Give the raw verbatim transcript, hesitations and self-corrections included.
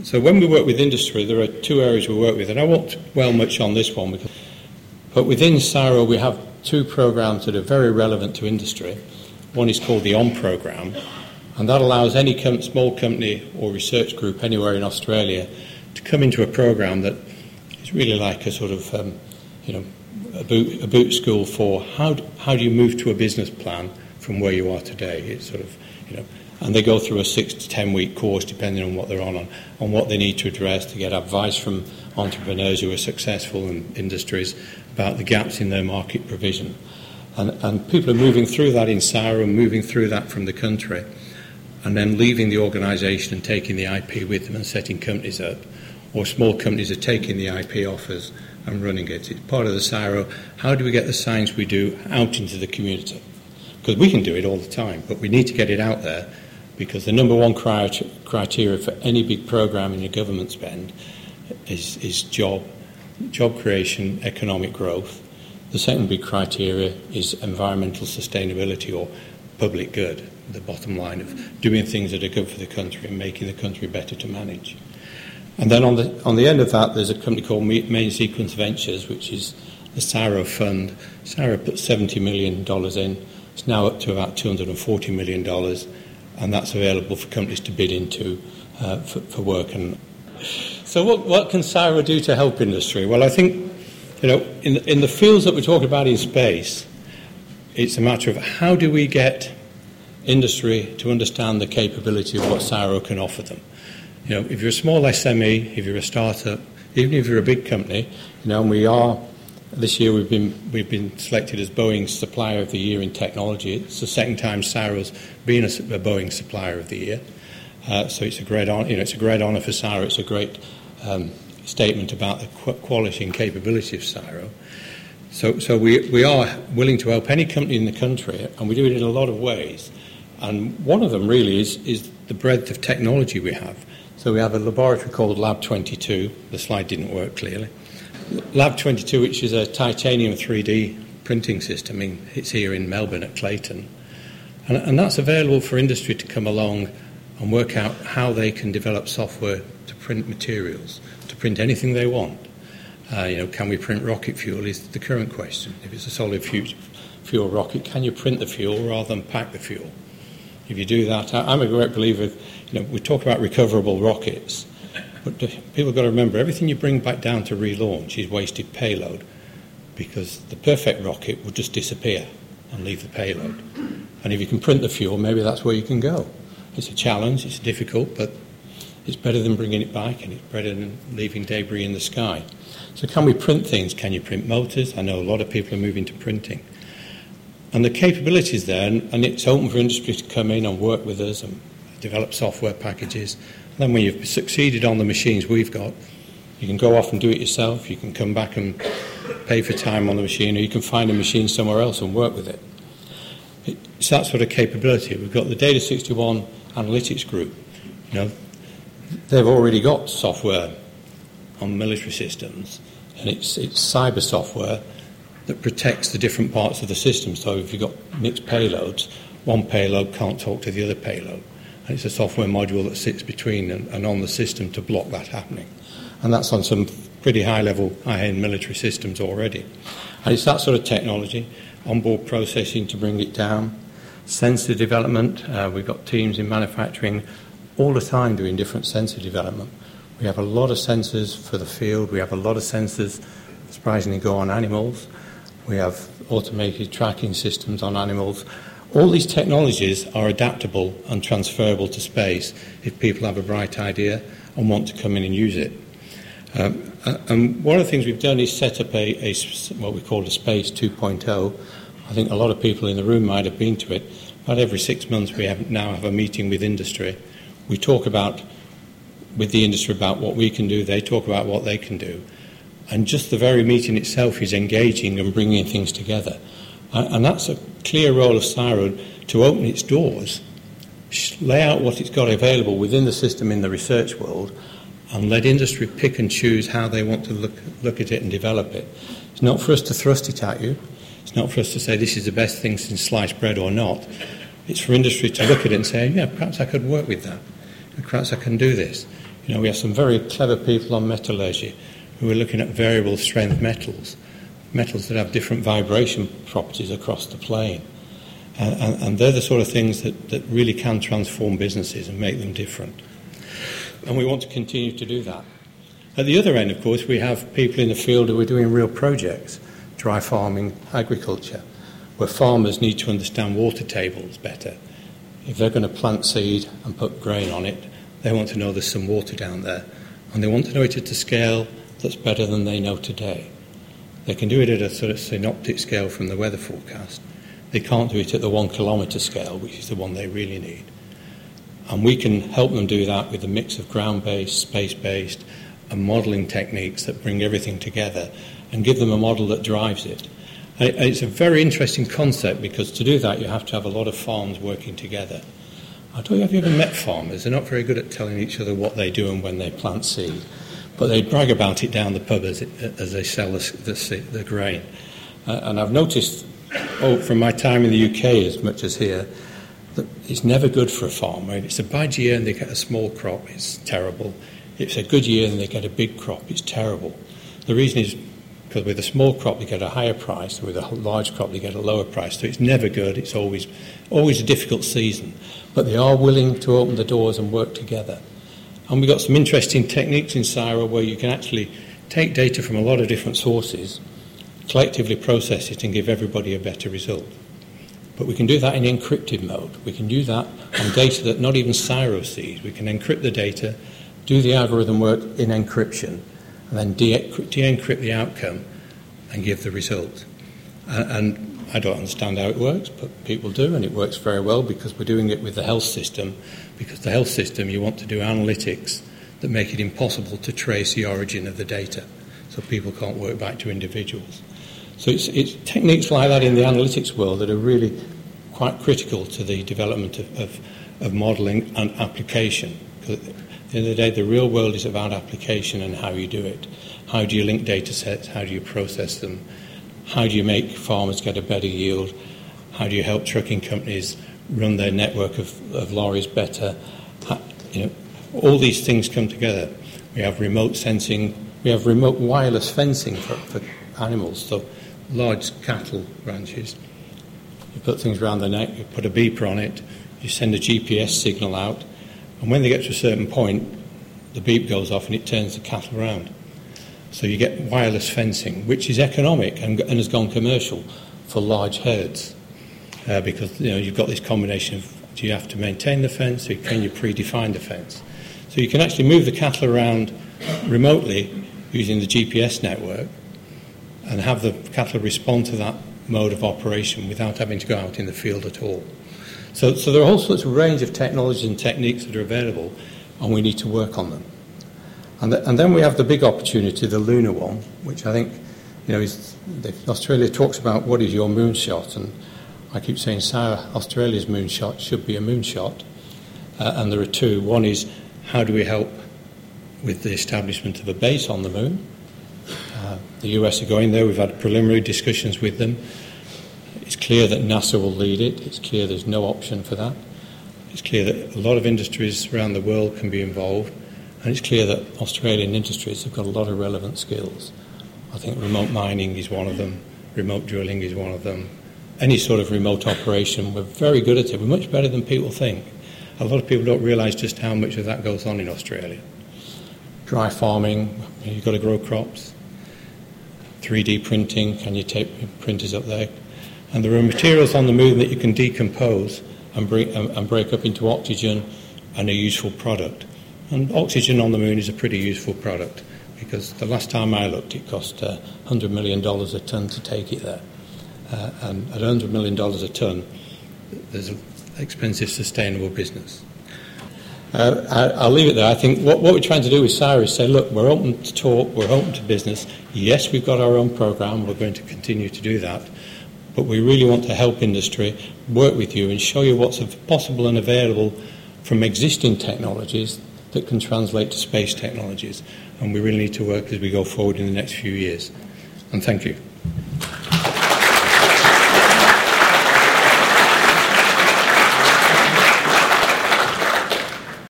So when we work with industry, there are two areas we work with, and I won't dwell much on this one, because, but within CSIRO we have two programs that are very relevant to industry. One is called the O N program, and that allows any com- small company or research group anywhere in Australia to come into a program that is really like a sort of, um, you know, a boot, a boot school for how do, how do you move to a business plan from where you are today. It's sort of, you know, and they go through a six to ten week course depending on what they're on, on, on what they need to address, to get advice from entrepreneurs who are successful in industries about the gaps in their market provision. And, and people are moving through that in CSIRO and moving through that from the country, and then leaving the organisation and taking the I P with them and setting companies up. Or small companies are taking the I P offers and running it. It's part of the CSIRO. How do we get the science we do out into the community? Because we can do it all the time, but we need to get it out there, because the number one cri- criteria for any big programme in your government spend is, is job, job creation, economic growth. The second big criteria is environmental sustainability or public good, the bottom line of doing things that are good for the country and making the country better to manage. And then on the on the end of that, there's a company called Main Sequence Ventures, which is the CSIRO fund. CSIRO put seventy million dollars in. It's now up to about two hundred forty million dollars, and that's available for companies to bid into uh, for, for work. And so what, what can CSIRO do to help industry? Well, I think, you know, in the, in the fields that we're talking about in space, it's a matter of how do we get industry to understand the capability of what CSIRO can offer them. You know, if you're a small S M E, if you're a startup, even if you're a big company, you know, and we are, this year we've been we've been selected as Boeing's Supplier of the Year in technology. It's the second time CSIRO's been a, a Boeing Supplier of the Year. Uh, so it's a great honor. You know, it's a great honour for CSIRO. It's a great um, statement about the qu- quality and capability of CSIRO. So, so we we are willing to help any company in the country, and we do it in a lot of ways. And one of them really is is the breadth of technology we have. So we have a laboratory called Lab twenty-two. The slide didn't work clearly. Lab twenty-two, which is a titanium three D printing system. I mean, it's here in Melbourne at Clayton. And, and that's available for industry to come along and work out how they can develop software to print materials, to print anything they want. Uh, you know, can we print rocket fuel is the current question. If it's a solid fuel rocket, can you print the fuel rather than pack the fuel? If you do that, I'm a great believer, you know, we talk about recoverable rockets, but people have got to remember everything you bring back down to relaunch is wasted payload, because the perfect rocket would just disappear and leave the payload. And if you can print the fuel, maybe that's where you can go. It's a challenge, it's difficult, but it's better than bringing it back, and it's better than leaving debris in the sky. So can we print things? Can you print motors? I know a lot of people are moving to printing. And the capability is there, and, and it's open for industry to come in and work with us and develop software packages. And then when you've succeeded on the machines we've got, you can go off and do it yourself. You can come back and pay for time on the machine, or you can find a machine somewhere else and work with it. It's that sort of capability. We've got the Data sixty-one Analytics Group. You know, they've already got software on military systems, and it's it's cyber software that protects the different parts of the system. So if you've got mixed payloads, one payload can't talk to the other payload. And it's a software module that sits between and, and on the system to block that happening. And that's on some pretty high-level, high-end military systems already. And it's that sort of technology, onboard processing to bring it down, sensor development. Uh, we've got teams in manufacturing all the time doing different sensor development. We have a lot of sensors for the field. We have a lot of sensors, surprisingly, go on animals. We have automated tracking systems on animals. All these technologies are adaptable and transferable to space if people have a bright idea and want to come in and use it. Um, and one of the things we've done is set up a, a what we call a Space two point oh. I think a lot of people in the room might have been to it. About every six months we have now have a meeting with industry. We talk about with the industry about what we can do. They talk about what they can do. And just the very meeting itself is engaging and bringing things together. And that's a clear role of CSIRO, to open its doors, lay out what it's got available within the system in the research world, and let industry pick and choose how they want to look, look at it and develop it. It's not for us to thrust it at you. It's not for us to say this is the best thing since sliced bread or not. It's for industry to look at it and say, yeah, perhaps I could work with that. Perhaps I can do this. You know, we have some very clever people on metallurgy who are looking at variable strength metals, metals that have different vibration properties across the plane. And, and, and they're the sort of things that, that really can transform businesses and make them different. And we want to continue to do that. At the other end, of course, we have people in the field who are doing real projects, dry farming, agriculture, where farmers need to understand water tables better. If they're going to plant seed and put grain on it, they want to know there's some water down there. And they want to know it at a scale that's better than they know today. They can do it at a sort of synoptic scale from the weather forecast. They can't do it at the one kilometre scale, which is the one they really need. And we can help them do that with a mix of ground-based, space-based, and modelling techniques that bring everything together and give them a model that drives it. And it's a very interesting concept because to do that you have to have a lot of farms working together. I don't know if you've ever met farmers. They're not very good at telling each other what they do and when they plant seed, but they brag about it down the pub as, it, as they sell the, the, the grain. Uh, and I've noticed, oh, from my time in the U K as much as here, that it's never good for a farmer. If it's a bad year and they get a small crop, it's terrible. If it's a good year and they get a big crop, it's terrible. The reason is because with a small crop, they get a higher price. With a large crop, they get a lower price. So it's never good. It's always, always a difficult season. But they are willing to open the doors and work together. And we've got some interesting techniques in CSIRO where you can actually take data from a lot of different sources, collectively process it and give everybody a better result. But we can do that in encrypted mode. We can do that on data that not even CSIRO sees. We can encrypt the data, do the algorithm work in encryption, and then de-encrypt the outcome and give the result. And, and I don't understand how it works, but people do, and it works very well because we're doing it with the health system, because the health system, you want to do analytics that make it impossible to trace the origin of the data, so people can't work back to individuals. So it's, it's techniques like that in the analytics world that are really quite critical to the development of, of, of modelling and application. Because at the end of the day, the real world is about application and how you do it. How do you link data sets? How do you process them? How do you make farmers get a better yield? How do you help trucking companies run their network of, of lorries better? How, you know, all these things come together. We have remote sensing. We have remote wireless fencing for, for animals. So large cattle ranches, you put things around the neck, you put a beeper on it, you send a G P S signal out, and when they get to a certain point, the beep goes off and it turns the cattle around. So you get wireless fencing, which is economic and, and has gone commercial for large herds, uh, because you know you've got this combination of do you have to maintain the fence or can you predefine the fence? So you can actually move the cattle around remotely using the G P S network and have the cattle respond to that mode of operation without having to go out in the field at all. So, so there are all sorts of range of technologies and techniques that are available, and we need to work on them. And, the, and then we have the big opportunity, the lunar one, which I think, you know, is, the, Australia talks about what is your moonshot, and I keep saying, Sarah, Australia's moonshot should be a moonshot, uh, and there are two. One is, how do we help with the establishment of a base on the moon? Uh, the U S are going there. We've had preliminary discussions with them. It's clear that NASA will lead it. It's clear there's no option for that. It's clear that a lot of industries around the world can be involved, and it's clear that Australian industries have got a lot of relevant skills. I think remote mining is one of them, remote drilling is one of them. Any sort of remote operation, we're very good at it. We're much better than people think. A lot of people don't realise just how much of that goes on in Australia. Dry farming, you've got to grow crops. three D printing, can you take printers up there? And there are materials on the moon that you can decompose and break, and break up into oxygen and a useful product. And oxygen on the moon is a pretty useful product because the last time I looked it cost uh, one hundred million dollars a tonne to take it there. Uh, and at one hundred million dollars a tonne, there's an expensive, sustainable business. Uh, I, I'll leave it there. I think what, what we're trying to do with CSIRO is say, look, we're open to talk, we're open to business. Yes, we've got our own programme, we're going to continue to do that. But we really want to help industry, work with you and show you what's possible and available from existing technologies that can translate to space technologies. And we really need to work as we go forward in the next few years. And thank you.